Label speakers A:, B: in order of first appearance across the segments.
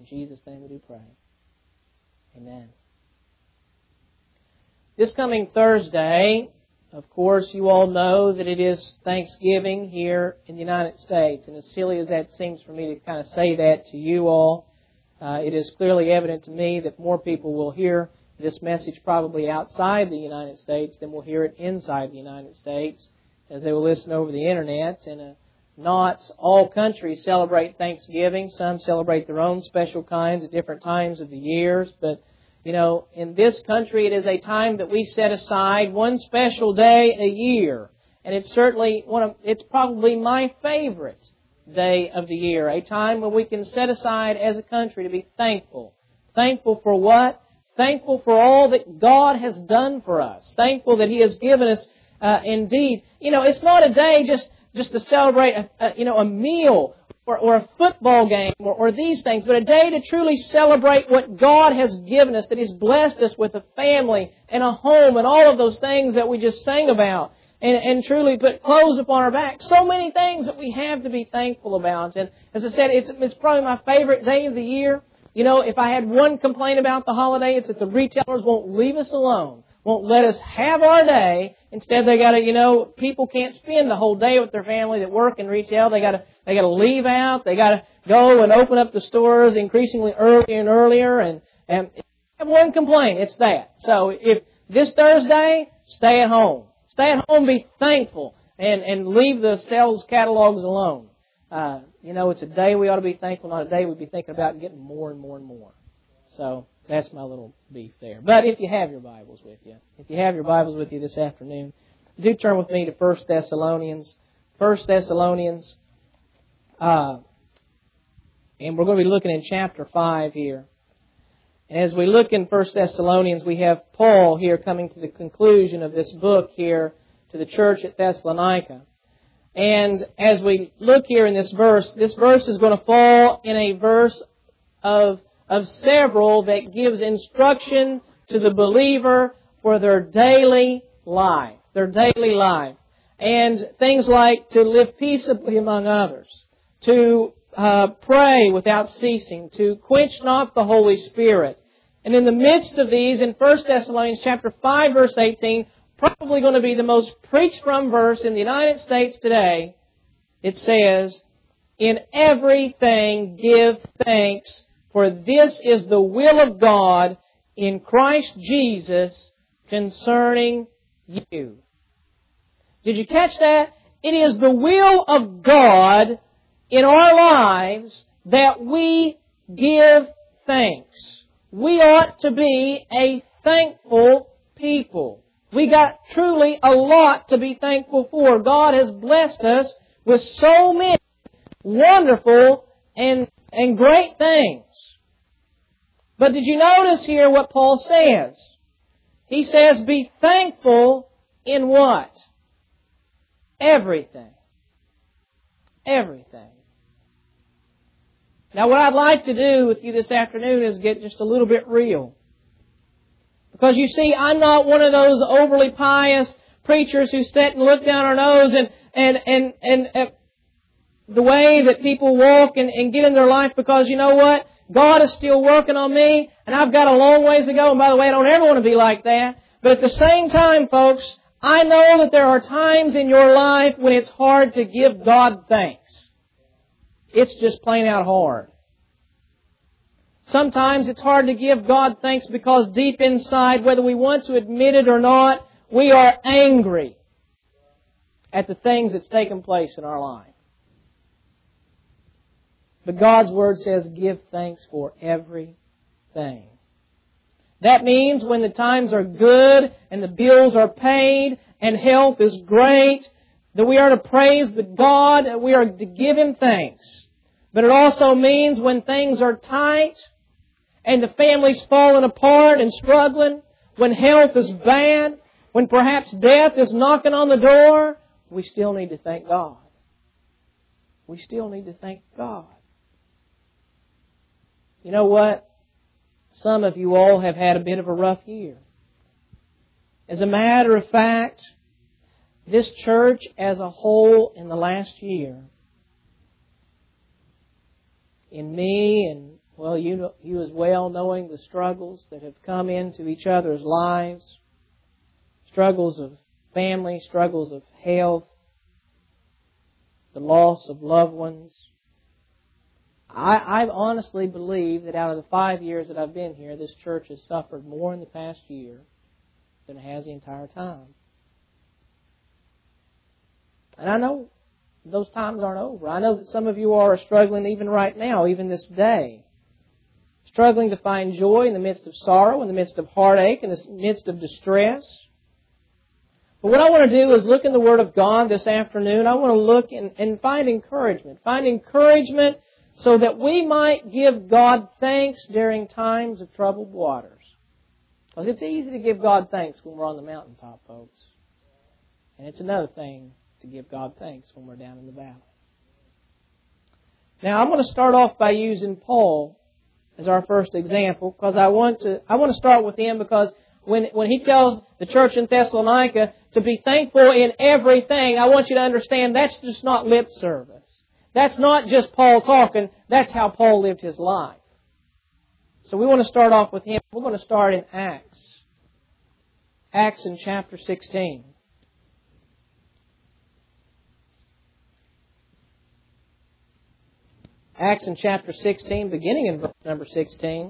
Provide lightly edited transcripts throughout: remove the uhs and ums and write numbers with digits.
A: In Jesus' name we do pray. Amen. This coming Thursday, of course, you all know that it is Thanksgiving here in the United States. And as silly as that seems for me to kind of say that to you all, it is clearly evident to me that more people will hear this message probably outside the United States than will hear it inside the United States, as they will listen over the Internet. And not all countries celebrate Thanksgiving. Some celebrate their own special kinds at different times of the years. But, you know, in this country, it is a time that we set aside one special day a year. And it's certainly it's probably my favorite day of the year. A time when we can set aside as a country to be thankful. Thankful for what? Thankful for all that God has done for us. Thankful that He has given us, indeed. You know, it's not a day just to celebrate a meal or a football game or these things, but a day to truly celebrate what God has given us, that He's blessed us with a family and a home and all of those things that we just sang about, and truly put clothes upon our back. So many things that we have to be thankful about. And as I said, it's probably my favorite day of the year. You know, if I had one complaint about the holiday, it's that the retailers won't leave us alone, won't let us have our day. Instead, they got to, people can't spend the whole day with their family that work in retail. They got to leave out. They got to go and open up the stores increasingly earlier and earlier. And I have one complaint. It's that. So if this Thursday, stay at home. Stay at home, be thankful, and leave the sales catalogs alone. It's a day we ought to be thankful, not a day we'd be thinking about getting more and more and more. So that's my little beef there. But if you have your Bibles with you, this afternoon, do turn with me to 1 Thessalonians. 1 Thessalonians, and we're going to be looking in chapter 5 here. And as we look in 1 Thessalonians, we have Paul here coming to the conclusion of this book here to the church at Thessalonica. And as we look here in this verse is going to fall in a verse of several that gives instruction to the believer for their daily life. And things like to live peaceably among others, to pray without ceasing, to quench not the Holy Spirit. And in the midst of these, in 1 Thessalonians chapter 5, verse 18, probably going to be the most preached from verse in the United States today, it says, "In everything give thanks, for this is the will of God in Christ Jesus concerning you." Did you catch that? It is the will of God in our lives that we give thanks. We ought to be a thankful people. We got truly a lot to be thankful for. God has blessed us with so many wonderful and great things. But did you notice here what Paul says? He says, be thankful in what? Everything. Everything. Now what I'd like to do with you this afternoon is get just a little bit real. Because you see, I'm not one of those overly pious preachers who sit and look down our nose and the way that people walk and get in their life, because you know what? God is still working on me, and I've got a long ways to go. And by the way, I don't ever want to be like that. But at the same time, folks, I know that there are times in your life when it's hard to give God thanks. It's just plain out hard. Sometimes it's hard to give God thanks because deep inside, whether we want to admit it or not, we are angry at the things that's taken place in our life. But God's Word says, give thanks for everything. That means when the times are good and the bills are paid and health is great, that we are to praise the God, and we are to give Him thanks. But it also means when things are tight and the family's falling apart and struggling, when health is bad, when perhaps death is knocking on the door, we still need to thank God. We still need to thank God. You know what? Some of you all have had a bit of a rough year. As a matter of fact, this church as a whole in the last year, in me and Well, you as well, knowing the struggles that have come into each other's lives, struggles of family, struggles of health, the loss of loved ones. I honestly believe that out of the 5 years that I've been here, this church has suffered more in the past year than it has the entire time. And I know those times aren't over. I know that some of you are struggling even right now, even this day. Struggling to find joy in the midst of sorrow, in the midst of heartache, in the midst of distress. But what I want to do is look in the Word of God this afternoon. I want to look and find encouragement. Find encouragement so that we might give God thanks during times of troubled waters. Because it's easy to give God thanks when we're on the mountaintop, folks. And it's another thing to give God thanks when we're down in the valley. Now, I'm going to start off by using Paul as our first example, because I want to start with him, because when he tells the church in Thessalonica to be thankful in everything, I want you to understand that's just not lip service. That's not just Paul talking. That's how Paul lived his life. So we want to start off with him. We're going to start in Acts. Acts in chapter 16. Acts in chapter 16, beginning in verse number 16.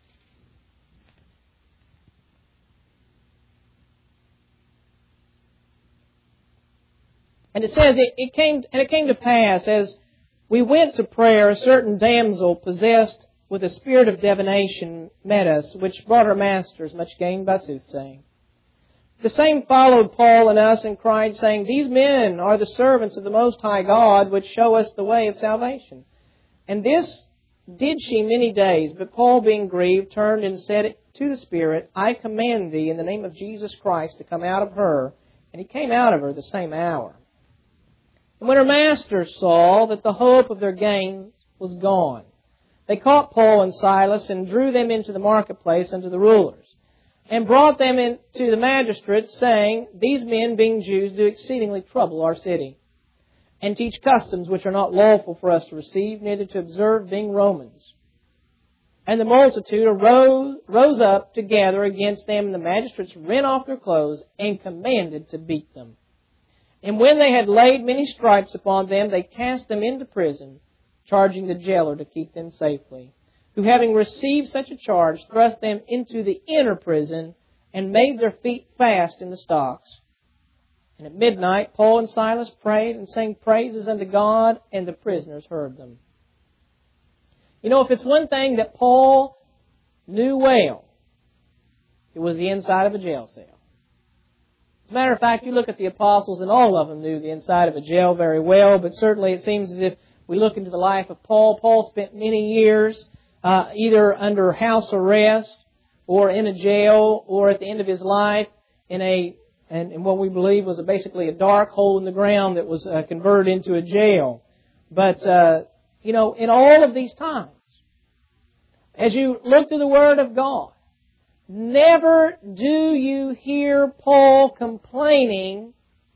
A: And it says, it came to pass, as we went to prayer, a certain damsel possessed with a spirit of divination met us, which brought her masters much gain by soothsaying. The same followed Paul and us and cried, saying, These men are the servants of the Most High God, which show us the way of salvation. And this did she many days, but Paul, being grieved, turned and said to the Spirit, I command thee in the name of Jesus Christ to come out of her. And he came out of her the same hour. And when her masters saw that the hope of their gain was gone, they caught Paul and Silas and drew them into the marketplace unto the rulers, and brought them into the magistrates, saying, These men, being Jews, do exceedingly trouble our city, and teach customs which are not lawful for us to receive, neither to observe, being Romans. And the multitude rose up together against them, and the magistrates rent off their clothes, and commanded to beat them. And when they had laid many stripes upon them, they cast them into prison, charging the jailer to keep them safely, who, having received such a charge, thrust them into the inner prison, and made their feet fast in the stocks. And at midnight Paul and Silas prayed and sang praises unto God, and the prisoners heard them. You know, if it's one thing that Paul knew well, it was the inside of a jail cell. As a matter of fact, you look at the apostles, and all of them knew the inside of a jail very well, but certainly it seems as if we look into the life of Paul. Paul spent many years either under house arrest or in a jail, or at the end of his life in what we believe was basically a dark hole in the ground that was converted into a jail. But, in all of these times, as you look to the Word of God, never do you hear Paul complaining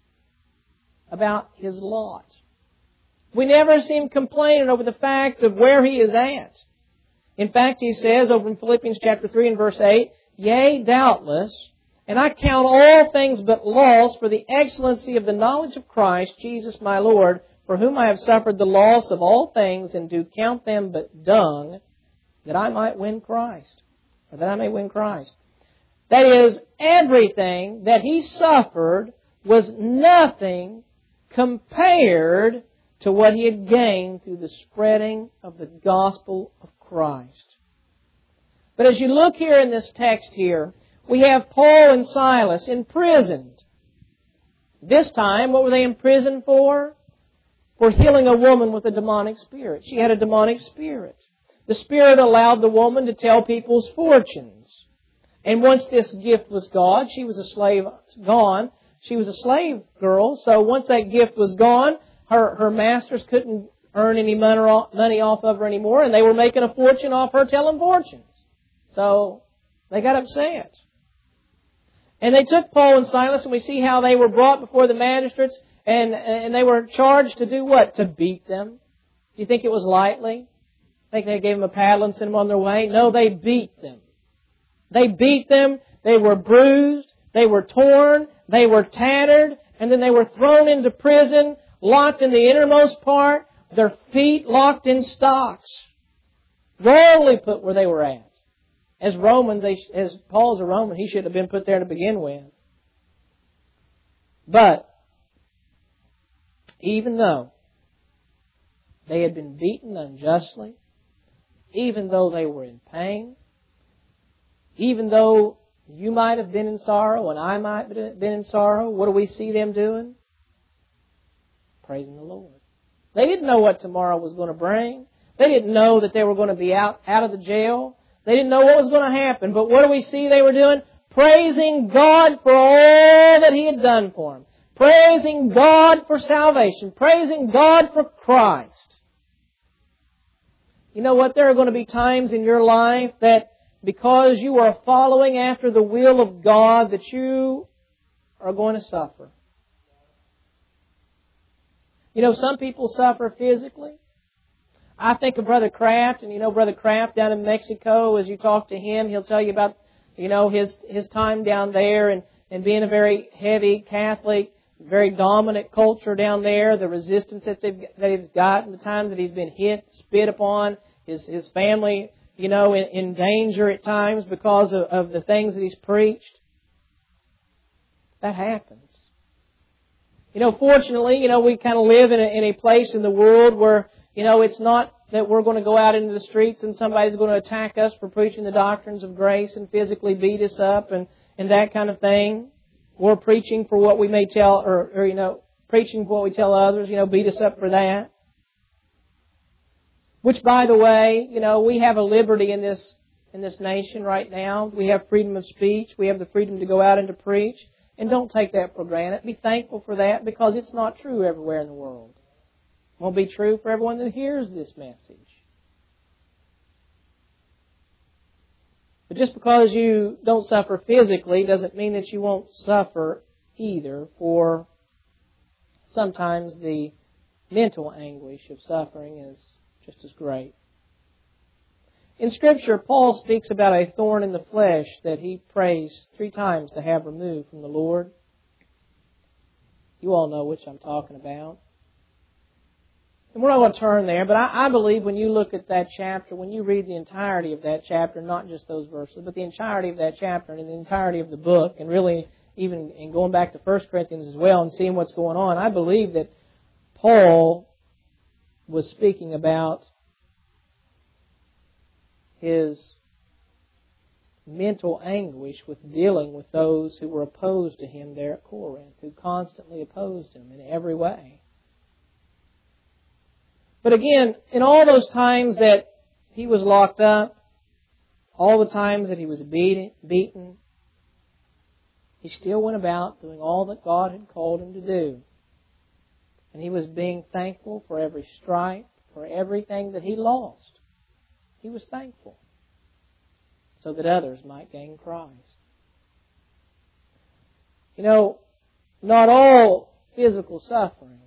A: about his lot. We never see him complaining over the fact of where he is at. In fact, he says over in Philippians chapter 3 and verse 8, Yea, doubtless, and I count all things but loss for the excellency of the knowledge of Christ Jesus my Lord, for whom I have suffered the loss of all things, and do count them but dung, that I might win Christ. Or that I may win Christ. That is, everything that he suffered was nothing compared to what he had gained through the spreading of the gospel of Christ. But as you look here in this text here, we have Paul and Silas imprisoned. This time, what were they imprisoned for? For healing a woman with a demonic spirit. She had a demonic spirit. The spirit allowed the woman to tell people's fortunes. And once this gift was gone, she was a slave girl. So once that gift was gone, her masters couldn't earn any money off of her anymore, and they were making a fortune off her telling fortunes. So they got upset. And they took Paul and Silas, and we see how they were brought before the magistrates, and they were charged to do what? To beat them. Do you think it was lightly? think they gave them a paddle and sent them on their way. No, they beat them. They beat them. They were bruised. They were torn. They were tattered. And then they were thrown into prison, locked in the innermost part, their feet locked in stocks. Wrongly put where they were at. As Romans, as Paul's a Roman, he should have been put there to begin with. But, even though they had been beaten unjustly, even though they were in pain, even though you might have been in sorrow and I might have been in sorrow, what do we see them doing? Praising the Lord. They didn't know what tomorrow was going to bring. They didn't know that they were going to be out of the jail. They didn't know what was going to happen. But what do we see they were doing? Praising God for all that He had done for them. Praising God for salvation. Praising God for Christ. You know what? There are going to be times in your life that because you are following after the will of God, that you are going to suffer. You know, some people suffer physically. I think of Brother Kraft, and you know Brother Kraft down in Mexico, as you talk to him, he'll tell you about, you know, his time down there and being a very heavy Catholic, very dominant culture down there, the resistance that he's gotten, the times that he's been hit, spit upon, his family, you know, in danger at times because of the things that he's preached. That happens. You know, fortunately, you know, we kind of live in a place in the world where, you know, it's not that we're going to go out into the streets and somebody's going to attack us for preaching the doctrines of grace and physically beat us up and that kind of thing. We're preaching for what we may tell, or you know, preaching for what we tell others, you know, beat us up for that. Which, by the way, you know, we have a liberty in this nation right now. We have freedom of speech. We have the freedom to go out and to preach. And don't take that for granted. Be thankful for that because it's not true everywhere in the world. It won't be true for everyone that hears this message. But just because you don't suffer physically doesn't mean that you won't suffer either for sometimes the mental anguish of suffering is just as great. In Scripture, Paul speaks about a thorn in the flesh that he prays 3 times to have removed from the Lord. You all know which I'm talking about. And we're not going to turn there, but I believe when you look at that chapter, when you read the entirety of that chapter, not just those verses, but the entirety of that chapter and the entirety of the book, and really even in going back to 1 Corinthians as well and seeing what's going on, I believe that Paul was speaking about his mental anguish with dealing with those who were opposed to him there at Corinth, who constantly opposed him in every way. But again, in all those times that he was locked up, all the times that he was beaten, he still went about doing all that God had called him to do. And he was being thankful for every stripe, for everything that he lost. He was thankful so that others might gain Christ. You know, not all physical suffering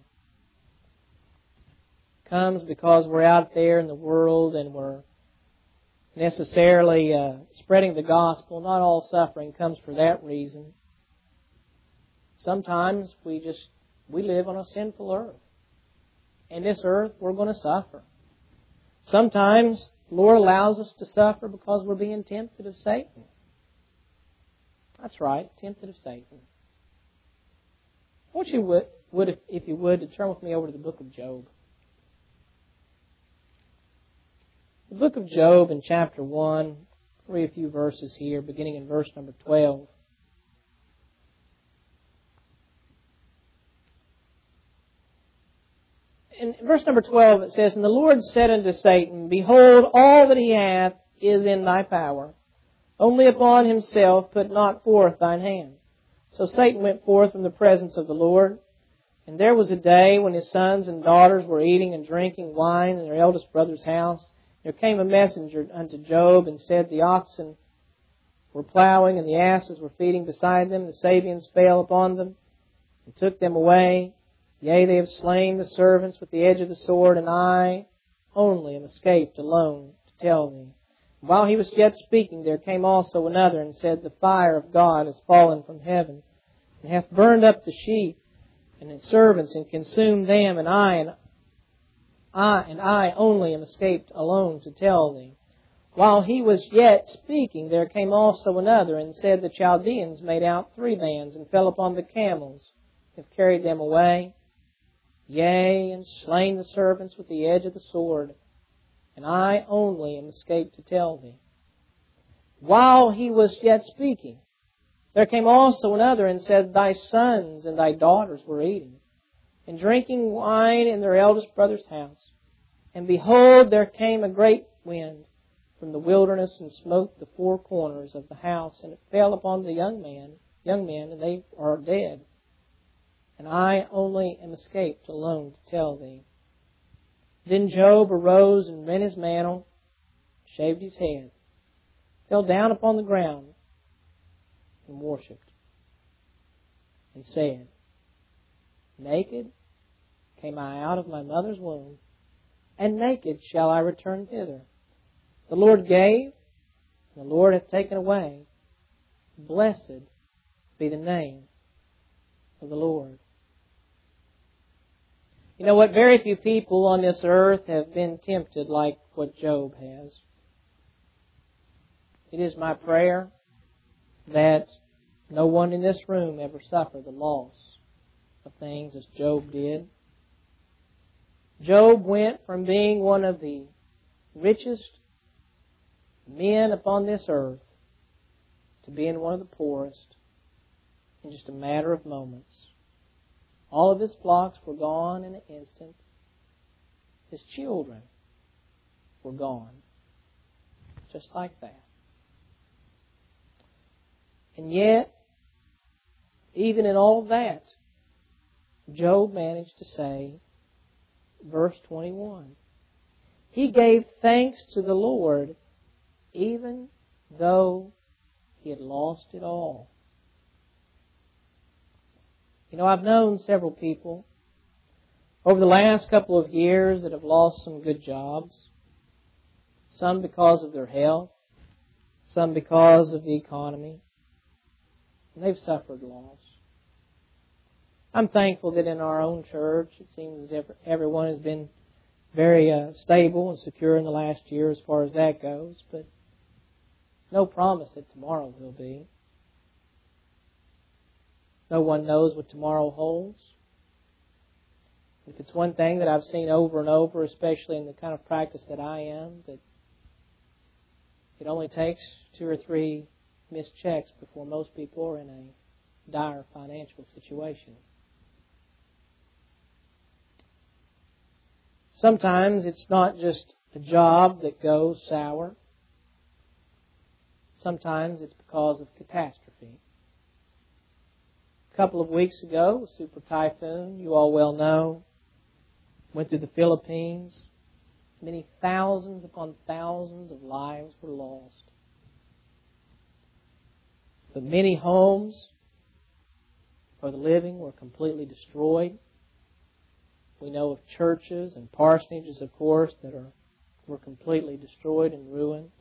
A: comes because we're out there in the world and we're necessarily spreading the gospel. Not all suffering comes for that reason. Sometimes we live on a sinful earth. And this earth, we're going to suffer. Sometimes the Lord allows us to suffer because we're being tempted of Satan. That's right, tempted of Satan. I want you if you would, to turn with me over to the book of Job. The book of Job in chapter 1, I'll read a few verses here, beginning in verse number 12. In verse number 12 it says, "And the Lord said unto Satan, Behold, all that he hath is in thy power. Only upon himself put not forth thine hand. So Satan went forth from the presence of the Lord. And there was a day when his sons and daughters were eating and drinking wine in their eldest brother's house. There came a messenger unto Job and said, The oxen were plowing and the asses were feeding beside them. The Sabeans fell upon them and took them away. Yea, they have slain the servants with the edge of the sword, and I only am escaped alone to tell thee. While he was yet speaking, there came also another, and said, The fire of God is fallen from heaven, and hath burned up the sheep and his servants, and consumed them, and I only am escaped alone to tell thee. While he was yet speaking, there came also another, and said, The Chaldeans made out 3 bands, and fell upon the camels, and have carried them away, yea, and slain the servants with the edge of the sword, and I only am escaped to tell thee. While he was yet speaking, there came also another, and said, Thy sons and thy daughters were eating and drinking wine in their eldest brother's house. And behold, there came a great wind from the wilderness, and smote the 4 corners of the house, and it fell upon the young men, and they are dead. And I only am escaped alone to tell thee. Then Job arose and rent his mantle, shaved his head, fell down upon the ground, and worshipped, and said, Naked came I out of my mother's womb, and naked shall I return thither. The Lord gave, and the Lord hath taken away. Blessed be the name of the Lord. You know what? Very few people on this earth have been tempted like what Job has. It is my prayer that no one in this room ever suffered the loss of things as Job did. Job went from being one of the richest men upon this earth to being one of the poorest in just a matter of moments. All of his flocks were gone in an instant. His children were gone. Just like that. And yet, even in all of that, Job managed to say, verse 21, he gave thanks to the Lord even though he had lost it all. You know, I've known several people over the last couple of years that have lost some good jobs. Some because of their health. Some because of the economy. And they've suffered loss. I'm thankful that in our own church, it seems as if everyone has been very stable and secure in the last year as far as that goes. But no promise that tomorrow will be. No one knows what tomorrow holds. If it's one thing that I've seen over and over, especially in the kind of practice that I am, that it only takes 2 or 3 missed checks before most people are in a dire financial situation. Sometimes it's not just a job that goes sour. Sometimes it's because of catastrophe. A couple of weeks ago, a super typhoon, you all well know, went through the Philippines. Many thousands upon thousands of lives were lost. But many homes for the living were completely destroyed. We know of churches and parsonages, of course, that were completely destroyed and ruined.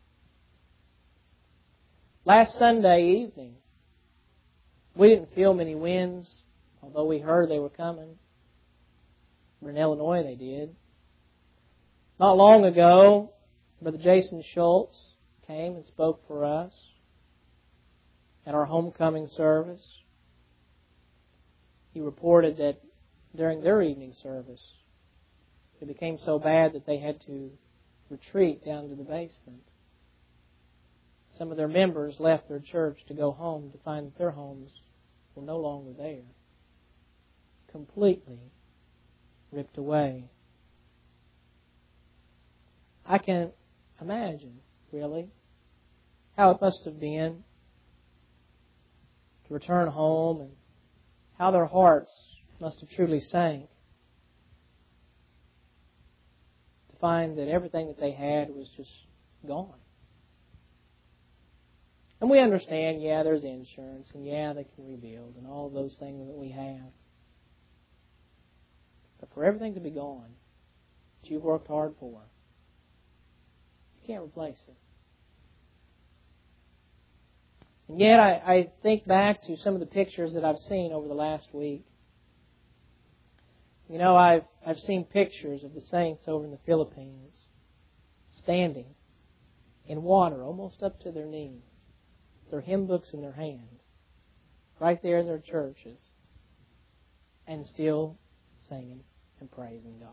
A: Last Sunday evening, we didn't feel many winds, although we heard they were coming. In Illinois they did. Not long ago, Brother Jason Schultz came and spoke for us at our homecoming service. He reported that during their evening service, it became so bad that they had to retreat down to the basement. Some of their members left their church to go home to find that their homes were no longer there. Completely ripped away. I can imagine, really, how it must have been to return home and how their hearts must have truly sank to find that everything that they had was just gone. And we understand, yeah, there's insurance, and yeah, they can rebuild, and all of those things that we have. But for everything to be gone that you've worked hard for, can't replace it. And yet I think back to some of the pictures that I've seen over the last week. You know, I've seen pictures of the saints over in the Philippines standing in water almost up to their knees, their hymn books in their hand, right there in their churches, and still singing and praising God.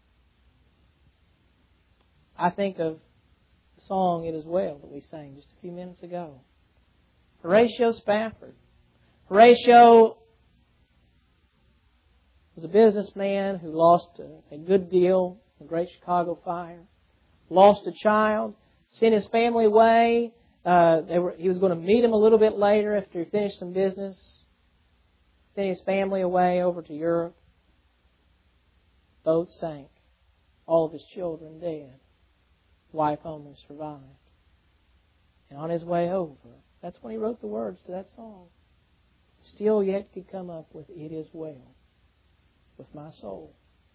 A: I think of the song It Is Well that we sang just a few minutes ago. Horatio Spafford. Horatio was a businessman who lost a good deal in the Great Chicago Fire. Lost a child. Sent his family away. He was going to meet him a little bit later after he finished some business. Sent his family away over to Europe. Boat sank. All of his children dead. Wife only survived. And on his way over, that's when he wrote the words to that song. Still yet could come up with It Is Well with my soul.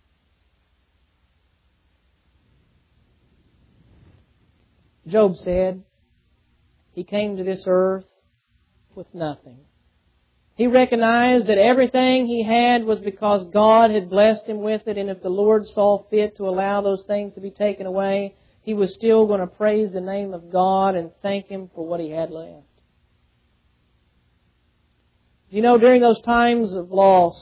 A: Job said he came to this earth with nothing. He recognized that everything he had was because God had blessed him with it, and if the Lord saw fit to allow those things to be taken away, he was still going to praise the name of God and thank Him for what he had left. You know, during those times of loss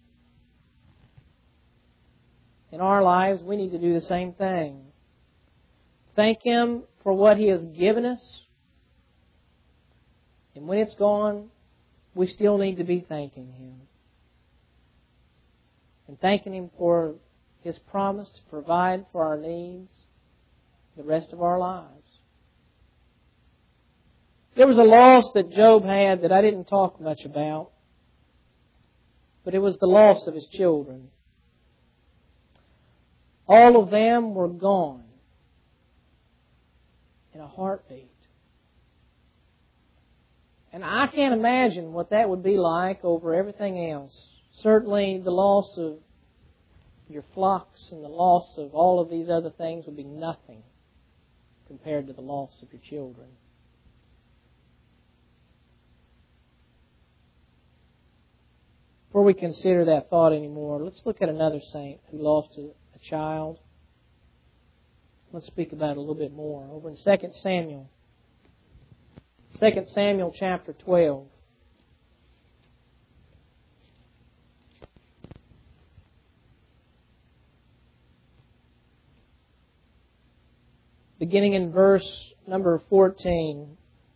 A: in our lives, we need to do the same thing. Thank Him for what He has given us. And when it's gone, we still need to be thanking Him. And thanking Him for His promise to provide for our needs the rest of our lives. There was a loss that Job had that I didn't talk much about, but it was the loss of his children. All of them were gone in a heartbeat. And I can't imagine what that would be like over everything else. Certainly the loss of your flocks and the loss of all of these other things would be nothing compared to the loss of your children. Before we consider that thought anymore, let's look at another saint who lost a child. Let's speak about it a little bit more. Over in 2 Samuel. 2 Samuel chapter 12. Beginning in verse number 14.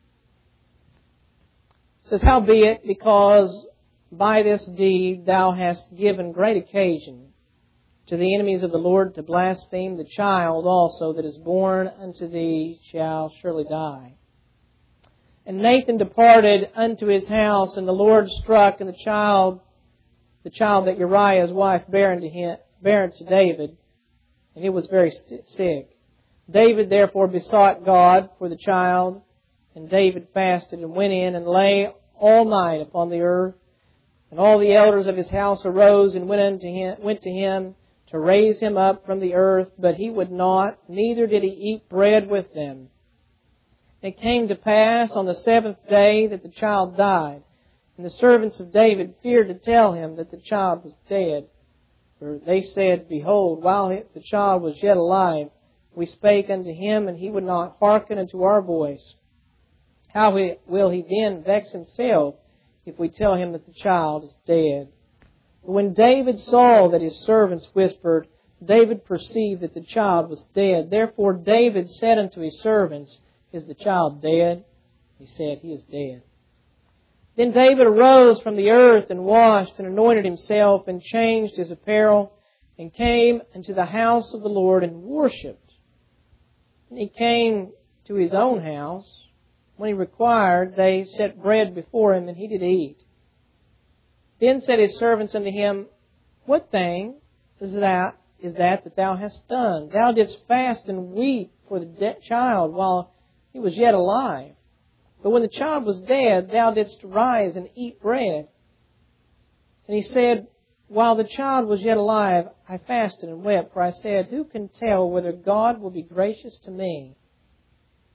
A: It says, Howbeit, because by this deed thou hast given great occasion to the enemies of the Lord to blaspheme, the child also that is born unto thee shall surely die. And Nathan departed unto his house, and the Lord struck, and the child that Uriah's wife bare unto David, and he was very sick. David therefore besought God for the child, and David fasted and went in and lay all night upon the earth. And all the elders of his house arose and went to him to raise him up from the earth, but he would not, neither did he eat bread with them. And it came to pass on the seventh day that the child died. And the servants of David feared to tell him that the child was dead. For they said, Behold, while the child was yet alive, we spake unto him, and he would not hearken unto our voice. How will he then vex himself if we tell him that the child is dead? But when David saw that his servants whispered, David perceived that the child was dead. Therefore David said unto his servants, Is the child dead? He said, He is dead. Then David arose from the earth and washed and anointed himself and changed his apparel and came into the house of the Lord and worshipped. And he came to his own house. When he required, they set bread before him, and he did eat. Then said his servants unto him, What thing is that thou hast done? Thou didst fast and weep for the child while he was yet alive. But when the child was dead, thou didst rise and eat bread. And he said, While the child was yet alive, I fasted and wept, for I said, Who can tell whether God will be gracious to me,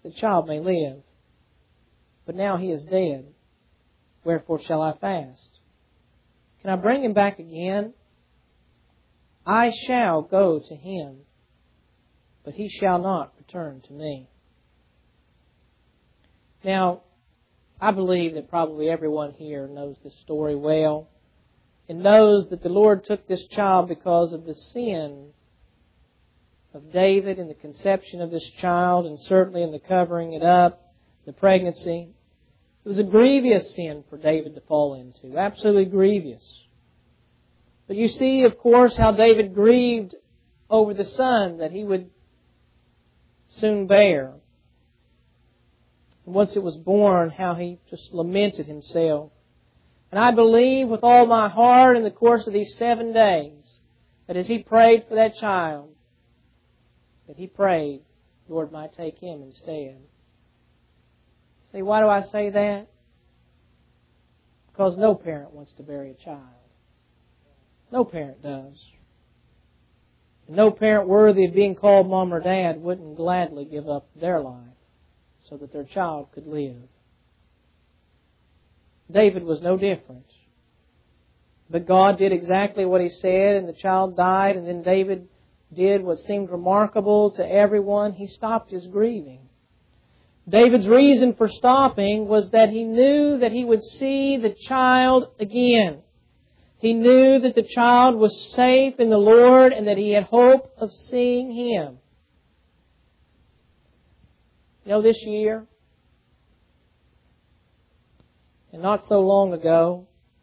A: the child may live. But now he is dead. Wherefore shall I fast? Can I bring him back again? I shall go to him, but he shall not return to me. Now, I believe that probably everyone here knows this story well and knows that the Lord took this child because of the sin of David in the conception of this child, and certainly in the covering it up, the pregnancy. It was a grievous sin for David to fall into, absolutely grievous. But you see, of course, how David grieved over the son that he would soon bear. And once it was born, how he just lamented himself. And I believe with all my heart in the course of these 7 days that as he prayed for that child, that he prayed, Lord might take him instead. See, why do I say that? Because no parent wants to bury a child. No parent does. No parent worthy of being called mom or dad wouldn't gladly give up their life so that their child could live. David was no different. But God did exactly what He said, and the child died, and then David did what seemed remarkable to everyone. He stopped his grieving. David's reason for stopping was that he knew that he would see the child again. He knew that the child was safe in the Lord and that he had hope of seeing him. You know, this year, and not so long ago,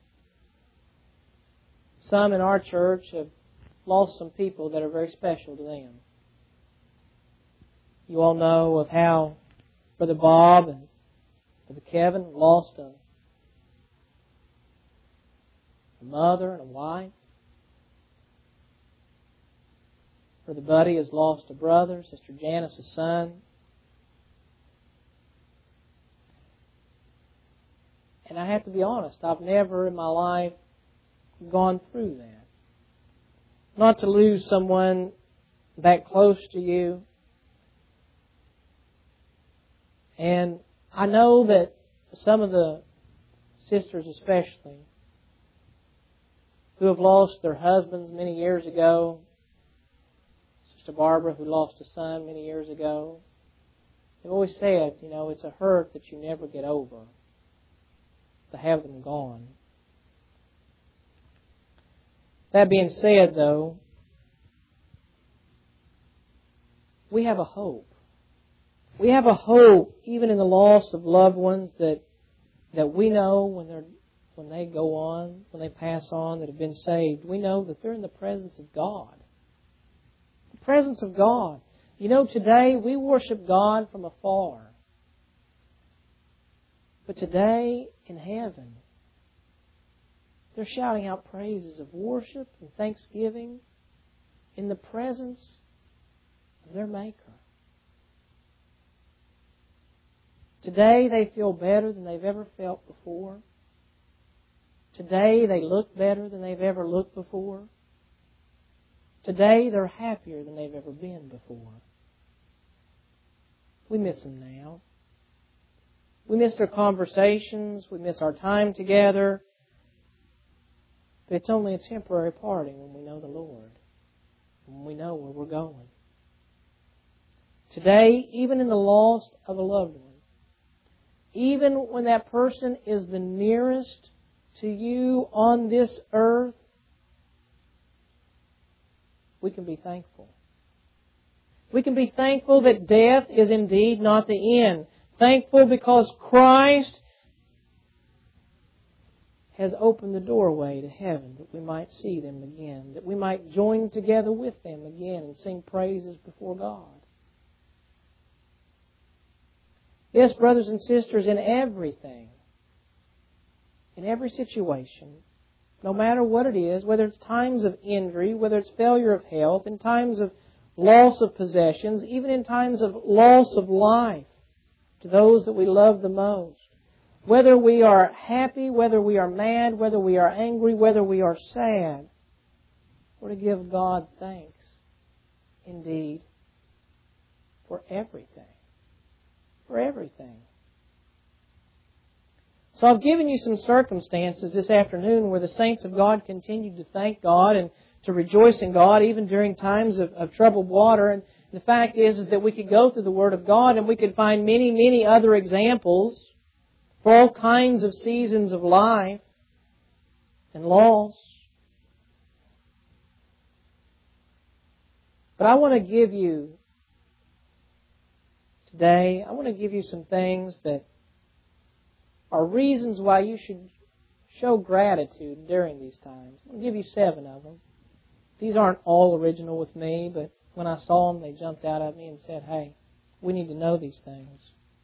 A: some in our church have lost some people that are very special to them. You all know of how Brother Bob and Brother Kevin lost a mother and a wife. Brother Buddy has lost a brother, Sister Janice a son. And I have to be honest, I've never in my life gone through that. Not to lose someone that close to you. And I know that some of the sisters especially who have lost their husbands many years ago, Sister Barbara who lost a son many years ago, they've always said, you know, it's a hurt that you never get over to have them gone. That being said, though, we have a hope. We have a hope, even in the loss of loved ones, that we know when they go on, when they pass on, that have been saved. We know that they're in the presence of God. The presence of God. You know, today we worship God from afar. But today in heaven, they're shouting out praises of worship and thanksgiving in the presence of their Maker. Today they feel better than they've ever felt before. Today they look better than they've ever looked before. Today they're happier than they've ever been before. We miss them now. We miss their conversations. We miss our time together. But it's only a temporary parting when we know the Lord, when we know where we're going. Today, even in the loss of a loved one, even when that person is the nearest to you on this earth, we can be thankful. We can be thankful that death is indeed not the end. Thankful because Christ has opened the doorway to heaven that we might see them again, that we might join together with them again and sing praises before God. Yes, brothers and sisters, in everything, in every situation, no matter what it is, whether it's times of injury, whether it's failure of health, in times of loss of possessions, even in times of loss of life to those that we love the most, whether we are happy, whether we are mad, whether we are angry, whether we are sad, we're to give God thanks, indeed, for everything. for everything. So I've given you some circumstances this afternoon where the saints of God continued to thank God and to rejoice in God even during times of troubled water. And the fact is that we could go through the Word of God and we could find many, many other examples for all kinds of seasons of life and loss. But I want to give you today, I want to give you some things that are reasons why you should show gratitude during these times. I'll give you 7 of them. These aren't all original with me, but when I saw them, they jumped out at me and said, hey, we need to know these things.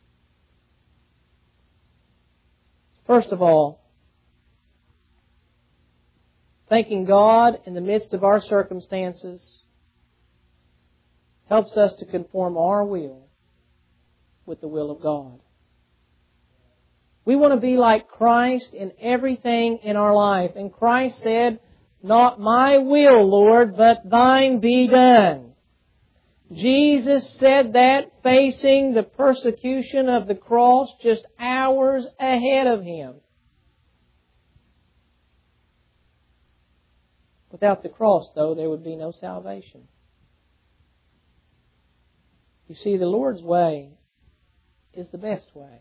A: First of all, thanking God in the midst of our circumstances helps us to conform our will with the will of God. We want to be like Christ in everything in our life. And Christ said, not my will, Lord, but thine be done. Jesus said that facing the persecution of the cross just hours ahead of Him. Without the cross, though, there would be no salvation. You see, the Lord's way is the best way.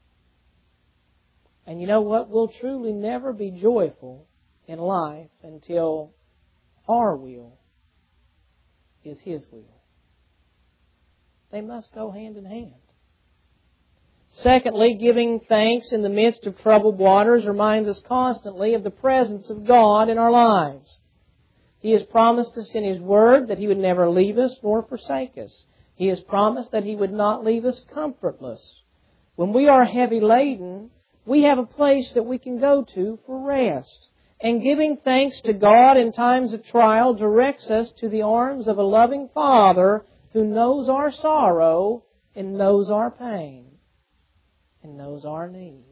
A: And you know what? We'll truly never be joyful in life until our will is His will. They must go hand in hand. Secondly, giving thanks in the midst of troubled waters reminds us constantly of the presence of God in our lives. He has promised us in His Word that He would never leave us nor forsake us. He has promised that He would not leave us comfortless. When we are heavy laden, we have a place that we can go to for rest. And giving thanks to God in times of trial directs us to the arms of a loving Father who knows our sorrow and knows our pain and knows our needs.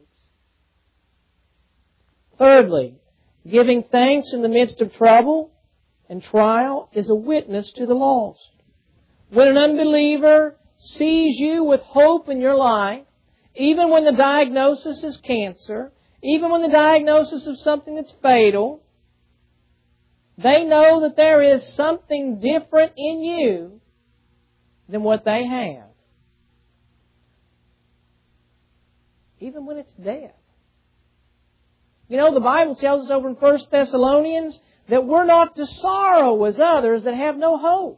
A: Thirdly, giving thanks in the midst of trouble and trial is a witness to the lost. When an unbeliever sees you with hope in your life, even when the diagnosis is cancer, even when the diagnosis is something that's fatal, they know that there is something different in you than what they have. Even when it's death. You know, the Bible tells us over in 1 Thessalonians that we're not to sorrow as others that have no hope.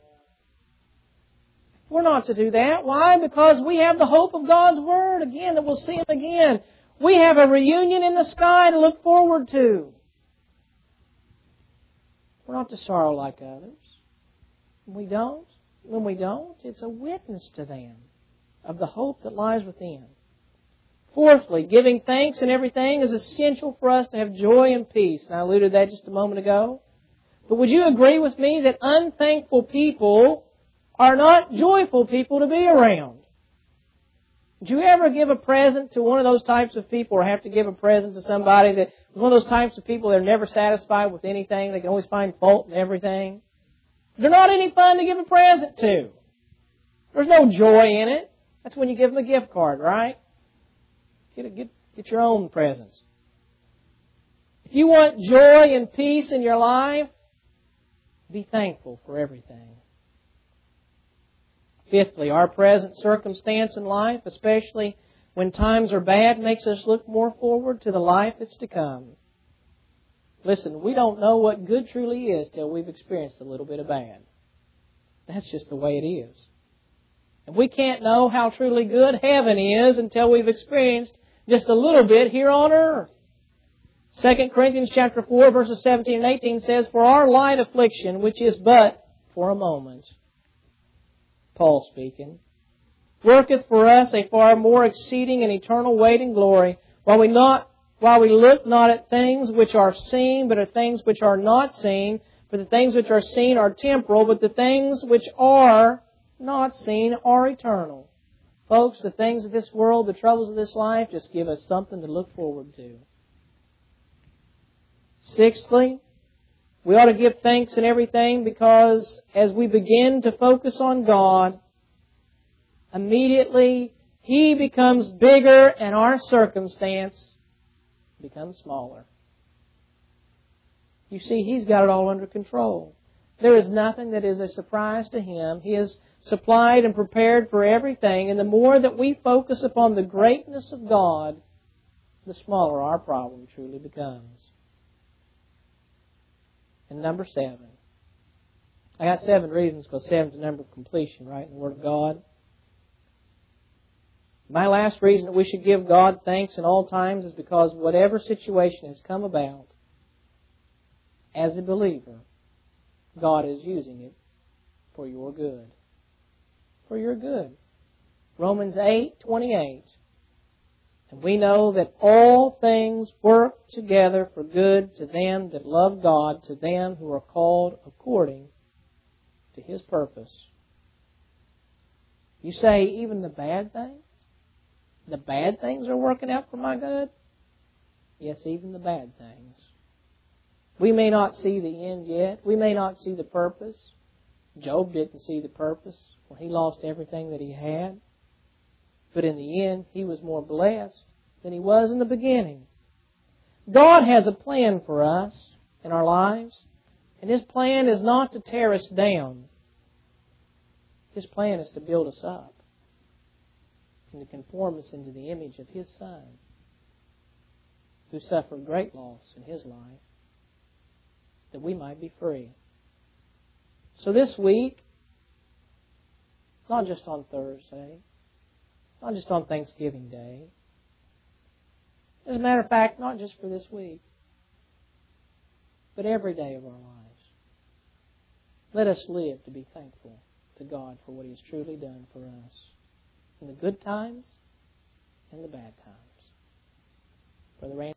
A: We're not to do that. Why? Because we have the hope of God's Word again, that we'll see Him again. We have a reunion in the sky to look forward to. We're not to sorrow like others. When we don't, it's a witness to them of the hope that lies within. Fourthly, giving thanks in everything is essential for us to have joy and peace. And I alluded to that just a moment ago. But would you agree with me that unthankful people are not joyful people to be around? Did you ever give a present to one of those types of people, or have to give a present to somebody that one of those types of people that are never satisfied with anything? They can always find fault in everything. They're not any fun to give a present to. There's no joy in it. That's when you give them a gift card, right? Get your own presents. If you want joy and peace in your life, be thankful for everything. Fifthly, our present circumstance in life, especially when times are bad, makes us look more forward to the life that's to come. Listen, we don't know what good truly is till we've experienced a little bit of bad. That's just the way it is. And we can't know how truly good heaven is until we've experienced just a little bit here on earth. 2 Corinthians chapter 4, verses 17 and 18 says, "For our light affliction, which is but for a moment," Paul speaking, "worketh for us a far more exceeding and eternal weight in glory, while we look not at things which are seen, but at things which are not seen. For the things which are seen are temporal, but the things which are not seen are eternal." Folks, the things of this world, the troubles of this life, just give us something to look forward to. Sixthly, we ought to give thanks in everything because as we begin to focus on God, immediately He He becomes bigger and our circumstance becomes smaller. You see, He's got it all under control. There is nothing that is a surprise to Him. He has supplied and prepared for everything. And the more that we focus upon the greatness of God, the smaller our problem truly becomes. And number 7. I got 7 reasons because 7 is the number of completion, right, in the Word of God. My last reason that we should give God thanks in all times is because whatever situation has come about, as a believer, God is using it for your good. For your good. Romans 8:28. And we know that all things work together for good to them that love God, to them who are called according to His purpose. You say, even the bad things? The bad things are working out for my good? Yes, even the bad things. We may not see the end yet. We may not see the purpose. Job didn't see the purpose when he lost everything that he had. But in the end, he was more blessed than he was in the beginning. God has a plan for us in our lives. And His plan is not to tear us down. His plan is to build us up and to conform us into the image of His Son, who suffered great loss in His life, that we might be free. So this week, not just on Thursday, not just on Thanksgiving Day, as a matter of fact, not just for this week, but every day of our lives, let us live to be thankful to God for what He has truly done for us in the good times and the bad times. Brother Randy.